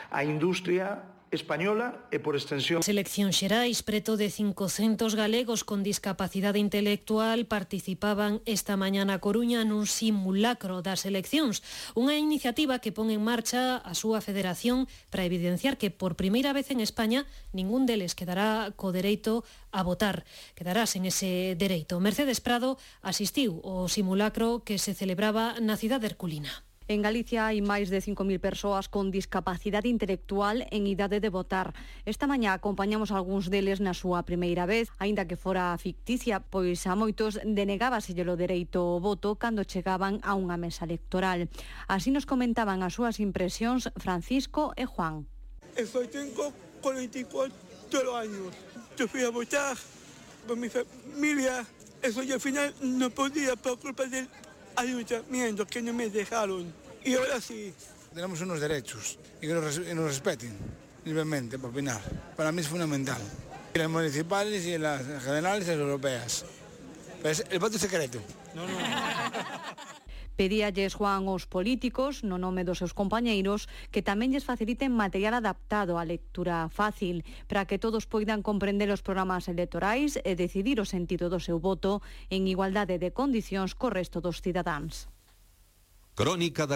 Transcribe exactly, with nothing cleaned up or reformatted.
a industria española e, por extensión... Seleccións xerais, preto de cincocentos galegos con discapacidade intelectual participaban esta mañá na Coruña nun simulacro das eleccións, unha iniciativa que pon en marcha a súa federación para evidenciar que por primeira vez en España ningún deles quedará co dereito a votar. Quedará sen ese dereito. Mercedes Prado asistiu ao simulacro que se celebraba na cidade herculina. En Galicia hai máis de cinco mil persoas con discapacidade intelectual en idade de votar. Esta mañá acompañamos algúns deles na súa primeira vez, aínda que fora ficticia, pois a moitos denegábaselle o dereito ao voto cando chegaban a unha mesa electoral. Así nos comentaban as súas impresións Francisco e Juan. Yo tengo cuarenta y cuatro años. Yo fui a votar por mi familia. Eso yo al final no podía por culpa del ayuntamiento que no me dejaron. Y ahora sí. Tenemos unos derechos y que nos, y nos respeten libremente para opinar. Para mí es fundamental. En las municipales y en las generales y las europeas. Pero es el voto secreto. No, no. Pedíalles Juan aos políticos, no nome dos seus compañeiros, que tamén lles faciliten material adaptado á lectura fácil para que todos poidan comprender os programas electorais e decidir o sentido do seu voto en igualdade de condicións co resto dos cidadáns. Crónica da